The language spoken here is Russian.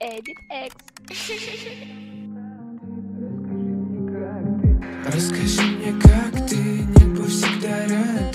Edit X. Расскажи мне, как ты, небо всегда рядом.